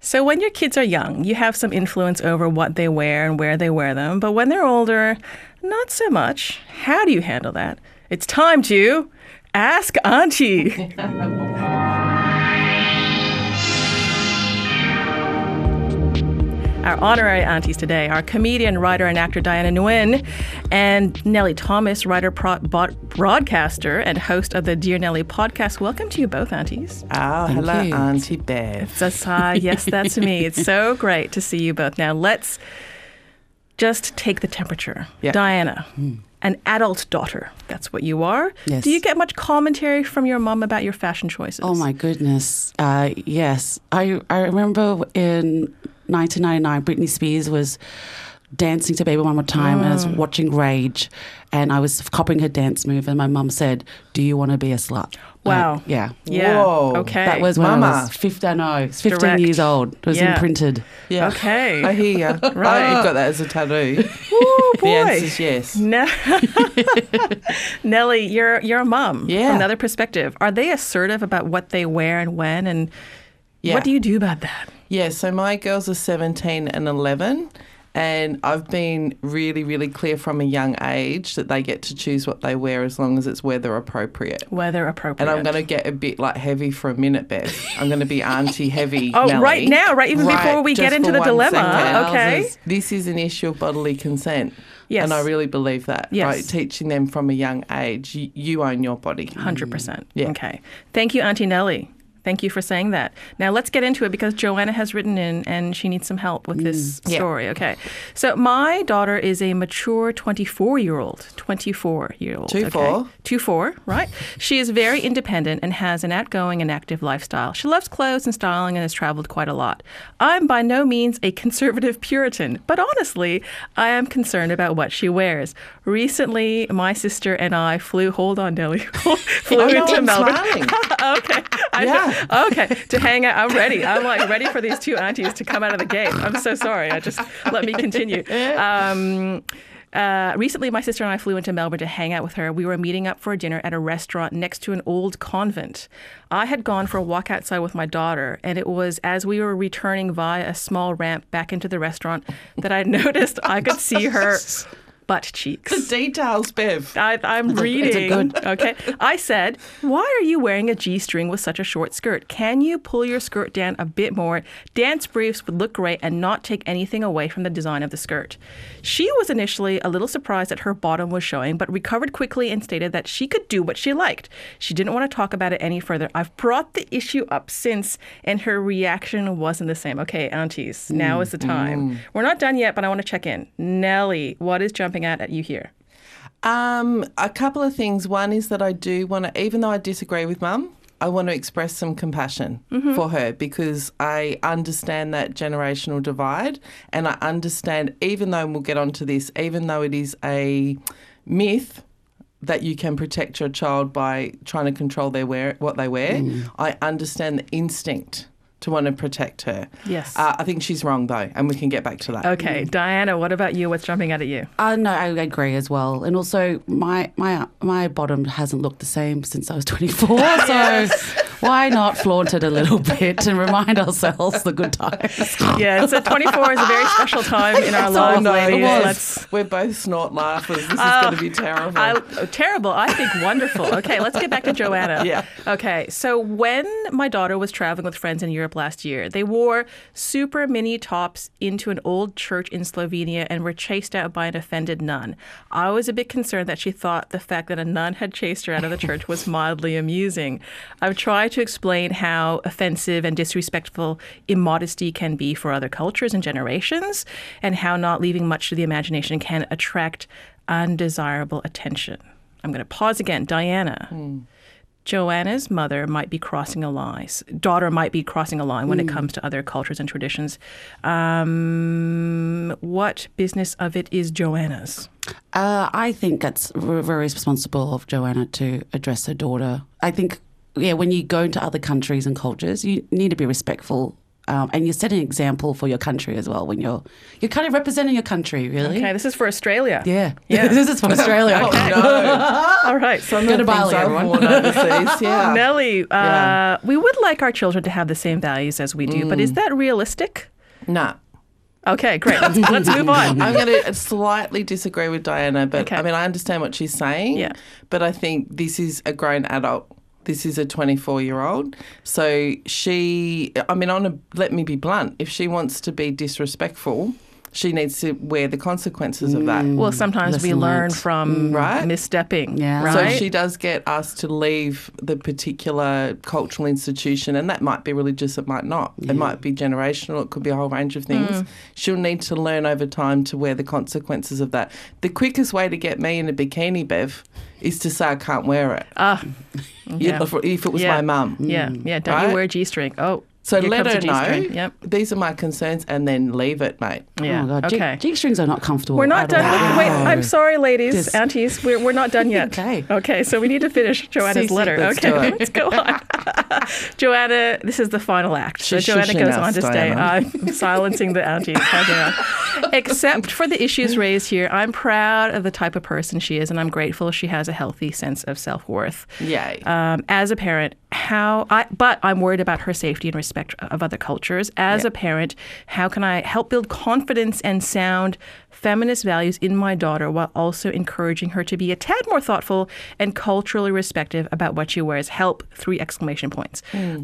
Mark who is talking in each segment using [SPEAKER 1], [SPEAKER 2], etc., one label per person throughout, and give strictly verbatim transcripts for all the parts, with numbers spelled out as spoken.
[SPEAKER 1] So when your kids are young, you have some influence over what they wear and where they wear them. But when they're older, not so much. How do you handle that? It's time to Ask Auntie. Our honorary aunties today are comedian, writer, and actor Diana Nguyen and Nellie Thomas, writer, pro- broadcaster, and host of the Dear Nellie podcast. Welcome to you both, aunties.
[SPEAKER 2] Oh,
[SPEAKER 3] Thank
[SPEAKER 2] hello,
[SPEAKER 3] you.
[SPEAKER 2] Auntie Bev.
[SPEAKER 1] That's, uh, yes, that's me. It's so great to see you both. Now, let's just take the temperature.
[SPEAKER 2] Yeah.
[SPEAKER 1] Diana, an adult daughter. That's what you are.
[SPEAKER 3] Yes.
[SPEAKER 1] Do you get much commentary from your mum about your fashion choices?
[SPEAKER 3] Oh my goodness. Uh, yes. I, I remember in nineteen ninety-nine, Britney Spears was dancing to Baby One More Time
[SPEAKER 1] Mm.
[SPEAKER 3] and I was watching Rage and I was copying her dance move and my mum said, do you want to be a slut?
[SPEAKER 1] Wow.
[SPEAKER 3] Like, yeah.
[SPEAKER 1] Yeah.
[SPEAKER 2] Whoa.
[SPEAKER 1] Okay.
[SPEAKER 3] That was when
[SPEAKER 2] Mama.
[SPEAKER 3] I was fifteen, no, I was fifteen
[SPEAKER 1] Direct.
[SPEAKER 3] years old. It was
[SPEAKER 1] Yeah.
[SPEAKER 3] imprinted.
[SPEAKER 2] Yeah.
[SPEAKER 1] Okay.
[SPEAKER 2] I hear you.
[SPEAKER 1] Right.
[SPEAKER 2] I've got that as a tattoo.
[SPEAKER 1] Oh, boy.
[SPEAKER 2] The answer is yes.
[SPEAKER 1] Ne- Nellie, you're you're a mum.
[SPEAKER 2] Yeah.
[SPEAKER 1] From another perspective, are they assertive about what they wear and when, and
[SPEAKER 2] Yeah.
[SPEAKER 1] what do you do about that?
[SPEAKER 2] Yeah, so my girls are seventeen and eleven, and I've been really, really clear from a young age that they get to choose what they wear as long as it's weather appropriate.
[SPEAKER 1] Weather appropriate.
[SPEAKER 2] And I'm going to get a bit like heavy for a minute, Bev. I'm going to be auntie heavy.
[SPEAKER 1] Oh,
[SPEAKER 2] Nelly.
[SPEAKER 1] right now, right even
[SPEAKER 2] Right,
[SPEAKER 1] before we
[SPEAKER 2] just
[SPEAKER 1] get into
[SPEAKER 2] for
[SPEAKER 1] the
[SPEAKER 2] one
[SPEAKER 1] dilemma.
[SPEAKER 2] second.
[SPEAKER 1] Okay.
[SPEAKER 2] This is an issue of bodily consent.
[SPEAKER 1] Yes.
[SPEAKER 2] And I really believe that.
[SPEAKER 1] Yes.
[SPEAKER 2] Right? Teaching them from a young age, you, you own your body.
[SPEAKER 1] one hundred percent.
[SPEAKER 2] Yeah.
[SPEAKER 1] Okay. Thank you, Auntie Nellie. Thank you for saying that. Now let's get into it because Joanna has written in and she needs some help with this
[SPEAKER 2] Yeah.
[SPEAKER 1] story. Okay. So my daughter is a mature twenty-four-year-old. twenty-four-year-old.
[SPEAKER 2] Two
[SPEAKER 1] okay?
[SPEAKER 2] four.
[SPEAKER 1] Two four, right? She is very independent and has an outgoing and active lifestyle. She loves clothes and styling and has traveled quite a lot. I'm by no means a conservative Puritan, but honestly, I am concerned about what she wears. Recently, my sister and I flew, hold on, Nellie, flew
[SPEAKER 2] Oh, no,
[SPEAKER 1] into
[SPEAKER 2] I'm
[SPEAKER 1] Melbourne.
[SPEAKER 2] smiling.
[SPEAKER 1] Okay. I
[SPEAKER 2] Yeah.
[SPEAKER 1] Okay. To hang out. I'm ready. I'm like ready for these two aunties to come out of the gate. I'm so sorry. I just let me continue. Um, uh, recently, my sister and I flew into Melbourne to hang out with her. We were meeting up for a dinner at a restaurant next to an old convent. I had gone for a walk outside with my daughter, and it was as we were returning via a small ramp back into the restaurant that I noticed I could see her butt cheeks.
[SPEAKER 2] The details, Bev.
[SPEAKER 1] I, I'm
[SPEAKER 3] It's a
[SPEAKER 1] reading.
[SPEAKER 3] good-
[SPEAKER 1] Okay. I said, why are you wearing a G-string with such a short skirt? Can you pull your skirt down a bit more? Dance briefs would look great and not take anything away from the design of the skirt. She was initially a little surprised that her bottom was showing, but recovered quickly and stated that she could do what she liked. She didn't want to talk about it any further. I've brought the issue up since, and her reaction wasn't the same. Okay, aunties, now is the time. We're not done yet, but I want to check in. Nellie, what is jumping out at you here?
[SPEAKER 2] Um, a couple of things. One is that I do want to, even though I disagree with Mum, I want to express some compassion for her because I understand that generational divide and I understand, even though, and we'll get onto this, even though it is a myth that you can protect your child by trying to control their wear, what they wear, I understand the instinct to want to protect her.
[SPEAKER 1] Yes.
[SPEAKER 2] Uh, I think she's wrong though, and we can get back to that.
[SPEAKER 1] Okay, Diana, what about you? What's jumping out at you?
[SPEAKER 3] Uh, no, I agree as well. And also, my my my bottom hasn't looked the same since I was twenty-four. So why not flaunt it a little bit and remind ourselves the good times?
[SPEAKER 1] Yeah, so twenty-four is a very special time in our
[SPEAKER 2] Oh,
[SPEAKER 1] lives,
[SPEAKER 2] no,
[SPEAKER 1] ladies.
[SPEAKER 2] it was.
[SPEAKER 1] Let's,
[SPEAKER 2] We're both snort laughers. This is
[SPEAKER 1] Oh,
[SPEAKER 2] going to be terrible.
[SPEAKER 1] I, oh, terrible. I think wonderful. Okay, let's get back to Joanna.
[SPEAKER 2] Yeah.
[SPEAKER 1] Okay, so when my daughter was traveling with friends in Europe last year, they wore super mini tops into an old church in Slovenia and were chased out by an offended nun. I was a bit concerned that she thought the fact that a nun had chased her out of the church was mildly amusing. I've tried to explain how offensive and disrespectful immodesty can be for other cultures and generations, and how not leaving much to the imagination can attract undesirable attention. I'm going to pause again. Diana. Joanna's mother might be crossing a line, daughter might be crossing a line when it comes to other cultures and traditions. Um, what business of it is Joanna's?
[SPEAKER 3] Uh, I think it's v- very responsible of Joanna to address her daughter. I think, yeah, when you go into other countries and cultures, you need to be respectful um, and you set an example for your country as well when you're you're kind of representing your country, really.
[SPEAKER 1] Okay, this is for Australia.
[SPEAKER 3] Yeah,
[SPEAKER 1] Yeah.
[SPEAKER 3] this is from Australia.
[SPEAKER 2] Oh, no.
[SPEAKER 1] All right. So
[SPEAKER 2] Some of
[SPEAKER 3] to
[SPEAKER 2] the things
[SPEAKER 3] Bali,
[SPEAKER 2] I've
[SPEAKER 3] everyone.
[SPEAKER 2] worn overseas, yeah.
[SPEAKER 1] Nellie, uh,
[SPEAKER 2] Yeah.
[SPEAKER 1] we would like our children to have the same values as we do, but
[SPEAKER 2] Mm.
[SPEAKER 1] is that realistic?
[SPEAKER 2] Nah.
[SPEAKER 1] Okay, great. Let's, let's move on.
[SPEAKER 2] I'm going to slightly disagree with Diana, but
[SPEAKER 1] Okay.
[SPEAKER 2] I mean, I understand what she's saying.
[SPEAKER 1] Yeah.
[SPEAKER 2] But I think this is a grown adult. This is a twenty-four-year-old. So she, I mean, on a, let me be blunt. If she wants to be disrespectful, she needs to wear the consequences of that.
[SPEAKER 1] Well, sometimes we
[SPEAKER 3] Lesson
[SPEAKER 1] learn
[SPEAKER 3] learnt.
[SPEAKER 1] from
[SPEAKER 2] Right.
[SPEAKER 1] misstepping,
[SPEAKER 3] Yeah.
[SPEAKER 1] right?
[SPEAKER 2] So she does get asked to leave the particular cultural institution, and that might be religious, it might not. It might be generational, it could be a whole range of things. She'll need to learn over time to wear the consequences of that. The quickest way to get me in a bikini, Bev, is to say I can't wear it.
[SPEAKER 1] Ah,
[SPEAKER 2] You
[SPEAKER 1] yeah.
[SPEAKER 2] know, if, if it was
[SPEAKER 1] Yeah.
[SPEAKER 2] my mum.
[SPEAKER 1] yeah, yeah. Don't
[SPEAKER 2] Right?
[SPEAKER 1] you wear a G-string? Oh,
[SPEAKER 2] So
[SPEAKER 1] here
[SPEAKER 2] let
[SPEAKER 1] comes
[SPEAKER 2] her
[SPEAKER 1] a G-string.
[SPEAKER 2] know,
[SPEAKER 1] Yep.
[SPEAKER 2] these are my concerns, and then leave it, mate.
[SPEAKER 1] Yeah.
[SPEAKER 3] Oh, God.
[SPEAKER 1] Okay.
[SPEAKER 3] G strings are not comfortable.
[SPEAKER 1] We're not
[SPEAKER 3] at
[SPEAKER 1] done.
[SPEAKER 3] all.
[SPEAKER 1] Wait, I'm sorry, ladies,
[SPEAKER 3] Yes.
[SPEAKER 1] aunties. We're, we're not done yet.
[SPEAKER 3] Okay.
[SPEAKER 1] Okay, so we need to finish Joanna's
[SPEAKER 2] Cece,
[SPEAKER 1] letter.
[SPEAKER 2] let's
[SPEAKER 1] Okay,
[SPEAKER 2] do it.
[SPEAKER 1] let's go on. Joanna, this is the final act. So
[SPEAKER 2] She's
[SPEAKER 1] Joanna
[SPEAKER 2] shushing
[SPEAKER 1] goes
[SPEAKER 2] us,
[SPEAKER 1] on to say,
[SPEAKER 2] Diana.
[SPEAKER 1] I'm silencing the aunties. Calm down. Except for the issues raised here, I'm proud of the type of person she is, and I'm grateful she has a healthy sense of self-worth.
[SPEAKER 2] Yay.
[SPEAKER 1] Um, as a parent, how I, but I'm worried about her safety and respect of other cultures. As
[SPEAKER 2] Yeah.
[SPEAKER 1] a parent, how can I help build confidence and sound feminist values in my daughter while also encouraging her to be a tad more thoughtful and culturally respectful about what she wears? Help, three exclamation points.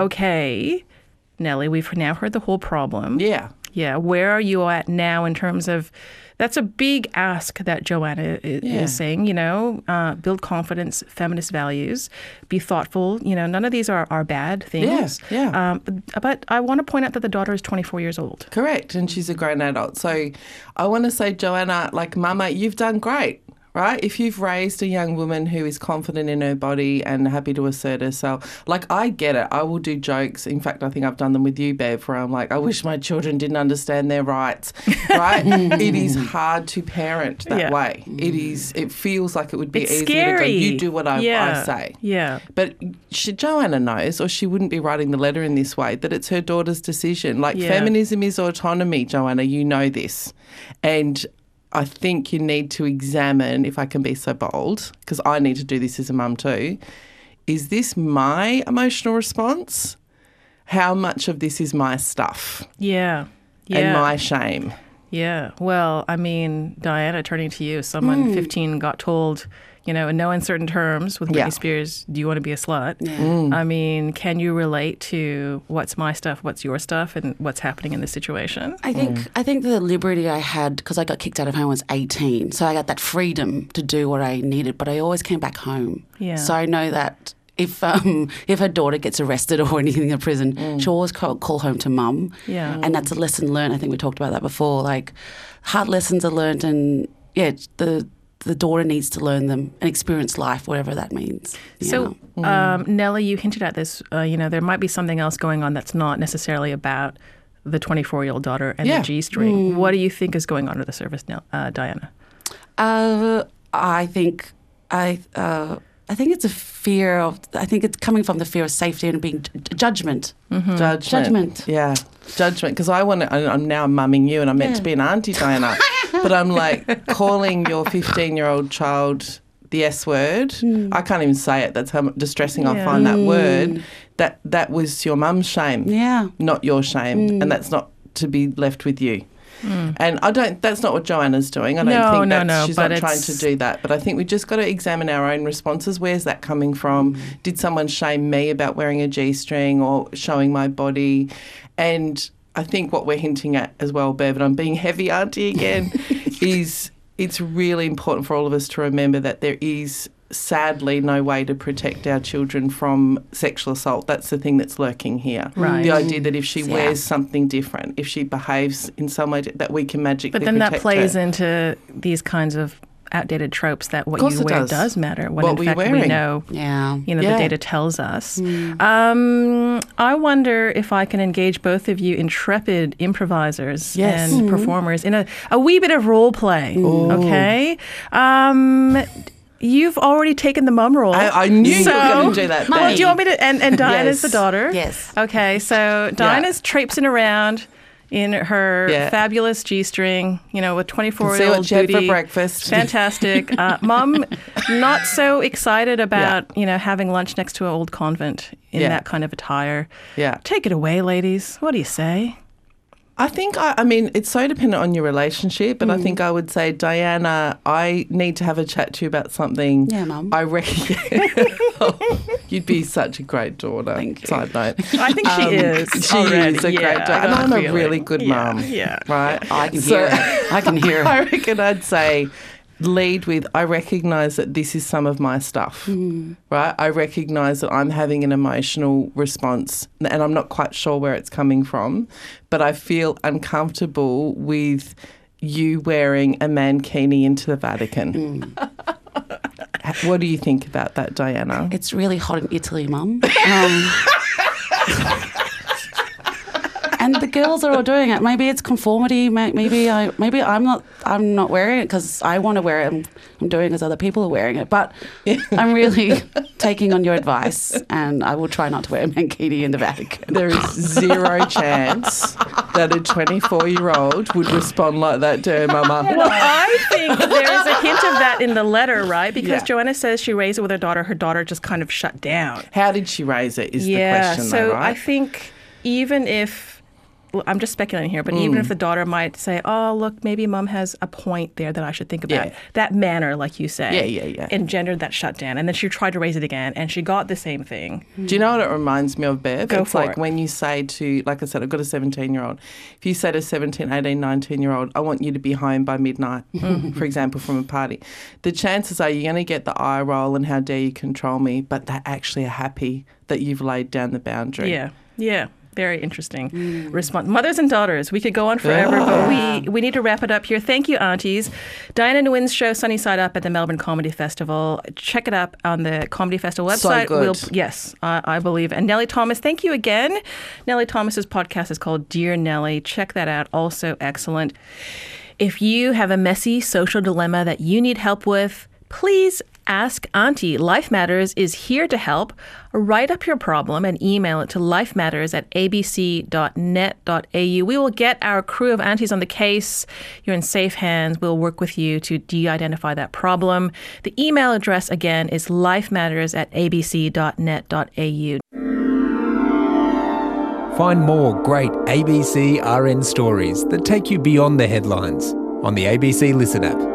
[SPEAKER 1] Okay, Nellie, we've now heard the whole problem.
[SPEAKER 2] yeah.
[SPEAKER 1] Yeah, where are you at now in terms of, that's a big ask that Joanna is,
[SPEAKER 2] Yeah.
[SPEAKER 1] is saying, you know, uh, build confidence, feminist values, be thoughtful. You know, none of these are, are bad things.
[SPEAKER 2] Yeah, yeah.
[SPEAKER 1] Um, but, but I want to point out that the daughter is twenty-four years old.
[SPEAKER 2] Correct, and she's a grown adult. So I want to say, Joanna, like, Mama, you've done great, right? If you've raised a young woman who is confident in her body and happy to assert herself, like, I get it. I will do jokes. In fact, I think I've done them with you, Bev, where I'm like, I wish my children didn't understand their rights, right? It is hard to parent that
[SPEAKER 1] Yeah.
[SPEAKER 2] way. It is. It feels like it would be
[SPEAKER 1] It's
[SPEAKER 2] easier
[SPEAKER 1] scary.
[SPEAKER 2] to go, you do what I,
[SPEAKER 1] yeah.
[SPEAKER 2] I say.
[SPEAKER 1] Yeah.
[SPEAKER 2] But she, Joanna knows, or she wouldn't be writing the letter in this way, that it's her daughter's decision. Like,
[SPEAKER 1] Yeah.
[SPEAKER 2] feminism is autonomy, Joanna. You know this. And I think you need to examine, if I can be so bold, because I need to do this as a mum too, is this my emotional response? How much of this is my stuff
[SPEAKER 1] Yeah. Yeah.
[SPEAKER 2] and my shame?
[SPEAKER 1] Yeah. Well, I mean, Diana, turning to you, someone fifteen got told, you know, in no uncertain terms with Britney
[SPEAKER 2] Yeah.
[SPEAKER 1] Spears, do you want to be a slut?
[SPEAKER 2] Mm.
[SPEAKER 1] I mean, can you relate to what's my stuff, what's your stuff, and what's happening in this situation?
[SPEAKER 3] I think I think the liberty I had because I got kicked out of home when I was eighteen, so I got that freedom to do what I needed. But I always came back home,
[SPEAKER 1] Yeah.
[SPEAKER 3] so I know that if um, if her daughter gets arrested or anything in prison, she'll always call, call home to mum.
[SPEAKER 1] Yeah.
[SPEAKER 3] and that's a lesson learned. I think we talked about that before. Like hard lessons are learned, and yeah, the the daughter needs to learn them and experience life, whatever that means. you
[SPEAKER 1] So,
[SPEAKER 3] know.
[SPEAKER 1] um, Nellie, you hinted at this. Uh, you know, there might be something else going on that's not necessarily about the twenty-four-year-old daughter and
[SPEAKER 2] Yeah.
[SPEAKER 1] the G-string. What do you think is going on under the surface, Nell- uh, Diana?
[SPEAKER 3] Uh, I think I uh, I think it's a fear of. I think it's coming from the fear of safety and being j- judgment.
[SPEAKER 2] Judgment.
[SPEAKER 3] Judgment.
[SPEAKER 2] Yeah, judgment. Because I want to, I'm now mumming you and I'm meant
[SPEAKER 3] Yeah.
[SPEAKER 2] to be an auntie, Diana. But I'm like, calling your fifteen-year-old child the S word. I can't even say it. That's how distressing I
[SPEAKER 1] Yeah.
[SPEAKER 2] find that word. That that was your mum's shame,
[SPEAKER 3] Yeah.
[SPEAKER 2] not your shame. And that's not to be left with you. And I don't. That's not what Joanna's doing. I don't
[SPEAKER 1] No,
[SPEAKER 2] think
[SPEAKER 1] no,
[SPEAKER 2] that
[SPEAKER 1] no,
[SPEAKER 2] she's
[SPEAKER 1] but
[SPEAKER 2] not trying
[SPEAKER 1] it's-
[SPEAKER 2] to do that. But I think we just got to examine our own responses. Where's that coming from? Did someone shame me about wearing a G-string or showing my body? And I think what we're hinting at as well, Bev, and I'm being heavy auntie again, is it's really important for all of us to remember that there is sadly no way to protect our children from sexual assault. That's the thing that's lurking here.
[SPEAKER 1] Right.
[SPEAKER 2] The idea that if she
[SPEAKER 3] Yeah.
[SPEAKER 2] wears something different, if she behaves in some way that we can magically
[SPEAKER 1] But then that
[SPEAKER 2] protect
[SPEAKER 1] plays
[SPEAKER 2] her.
[SPEAKER 1] into these kinds of outdated tropes that what
[SPEAKER 2] course
[SPEAKER 1] you
[SPEAKER 2] it
[SPEAKER 1] wear
[SPEAKER 2] does.
[SPEAKER 1] does. matter, when
[SPEAKER 2] What
[SPEAKER 1] in
[SPEAKER 2] were you
[SPEAKER 1] fact we
[SPEAKER 2] wearing?
[SPEAKER 1] know,
[SPEAKER 3] Yeah.
[SPEAKER 1] you know,
[SPEAKER 2] Yeah.
[SPEAKER 1] the data tells us. Um, I wonder if I can engage both of you intrepid improvisers
[SPEAKER 2] Yes.
[SPEAKER 1] and performers in a, a wee bit of role play, okay? Um, you've already taken the mum role.
[SPEAKER 2] I, I knew
[SPEAKER 1] so,
[SPEAKER 2] you were going to do that.
[SPEAKER 1] Well,
[SPEAKER 2] Babe.
[SPEAKER 1] do you want me to? And, and Diana's
[SPEAKER 2] Yes.
[SPEAKER 1] the daughter.
[SPEAKER 3] Yes.
[SPEAKER 1] Okay, so Diana's
[SPEAKER 2] Yeah.
[SPEAKER 1] traipsing around in her
[SPEAKER 2] Yeah.
[SPEAKER 1] fabulous G-string, you know, with
[SPEAKER 2] See
[SPEAKER 1] twenty-four-year-old
[SPEAKER 2] what she had for
[SPEAKER 1] booty.
[SPEAKER 2] breakfast.
[SPEAKER 1] Fantastic. Uh, Mum, not so excited about, you know, having lunch next to an old convent in
[SPEAKER 2] Yeah.
[SPEAKER 1] that kind of attire.
[SPEAKER 2] Yeah.
[SPEAKER 1] Take it away, ladies. What do you say?
[SPEAKER 2] I think, I, I mean, it's so dependent on your relationship, but I think I would say, Diana, I need to have a chat to you about something.
[SPEAKER 3] Yeah, Mum.
[SPEAKER 2] I reckon you'd be such a great daughter.
[SPEAKER 3] Thank you.
[SPEAKER 2] Side note.
[SPEAKER 1] I think she
[SPEAKER 2] Um,
[SPEAKER 1] is.
[SPEAKER 2] She
[SPEAKER 1] already.
[SPEAKER 2] is a
[SPEAKER 1] Yeah,
[SPEAKER 2] great
[SPEAKER 1] I
[SPEAKER 2] daughter.
[SPEAKER 1] got
[SPEAKER 2] And
[SPEAKER 1] a
[SPEAKER 2] I'm a
[SPEAKER 1] feeling.
[SPEAKER 2] really good
[SPEAKER 1] Yeah,
[SPEAKER 2] mum.
[SPEAKER 1] yeah.
[SPEAKER 2] Right?
[SPEAKER 3] I can
[SPEAKER 2] So-
[SPEAKER 3] hear it. I can hear
[SPEAKER 2] I
[SPEAKER 3] it.
[SPEAKER 2] reckon I'd say lead with, I recognise that this is some of my stuff, right? I recognise that I'm having an emotional response and I'm not quite sure where it's coming from, but I feel uncomfortable with you wearing a mankini into the Vatican. What do you think about that, Diana?
[SPEAKER 3] It's really hot in Italy, Mum. Um, and the girls are all doing it. Maybe it's conformity. may- Maybe I, maybe I'm not. I'm not wearing it because I want to wear it. I'm, I'm doing it as other people are wearing it. But I'm really taking on your advice, and I will try not to wear a mankini in the Vatican.
[SPEAKER 2] There is zero chance that a twenty-four-year-old would respond like that to her mama.
[SPEAKER 1] Well, I think there's a hint of that in the letter, right? Because
[SPEAKER 2] Yeah.
[SPEAKER 1] Joanna says she raised it with her daughter. Her daughter just kind of shut down.
[SPEAKER 2] How did she raise it is
[SPEAKER 1] yeah,
[SPEAKER 2] the question,
[SPEAKER 1] so
[SPEAKER 2] though, right?
[SPEAKER 1] I think even if, well, I'm just speculating here, but even if the daughter might say, oh, look, maybe mum has a point there that I should think about.
[SPEAKER 2] Yeah.
[SPEAKER 1] That manner, like you say,
[SPEAKER 2] Yeah, yeah, yeah.
[SPEAKER 1] engendered that shutdown. And then she tried to raise it again, and she got the same thing.
[SPEAKER 2] Do you know what it reminds me of, Bev?
[SPEAKER 1] Go
[SPEAKER 2] it's
[SPEAKER 1] for
[SPEAKER 2] like
[SPEAKER 1] it.
[SPEAKER 2] when you say to, like I said, I've got a seventeen-year-old. If you say to a seventeen, eighteen, nineteen-year-old, I want you to be home by midnight, for example, from a party, the chances are you're going to get the eye roll and how dare you control me, but they actually are happy that you've laid down the boundary.
[SPEAKER 1] Yeah, yeah. Very interesting response. Mothers and daughters, we could go on forever, but we, we need to wrap it up here. Thank you, aunties. Diana Nguyen's show, Sunny Side Up, at the Melbourne Comedy Festival. Check it up on the Comedy Festival
[SPEAKER 2] So
[SPEAKER 1] website.
[SPEAKER 2] good.
[SPEAKER 1] We'll, yes, I, I believe. And Nellie Thomas, thank you again. Nellie Thomas's podcast is called Dear Nellie. Check that out. Also excellent. If you have a messy social dilemma that you need help with, please ask Auntie. Life Matters is here to help. Write up your problem and email it to lifematters at a b c dot net dot a u. We will get our crew of aunties on the case. You're in safe hands. We'll work with you to de-identify that problem. The email address, again, is lifematters at a b c dot net dot a u.
[SPEAKER 4] Find more great A B C R N stories that take you beyond the headlines on the A B C Listen app.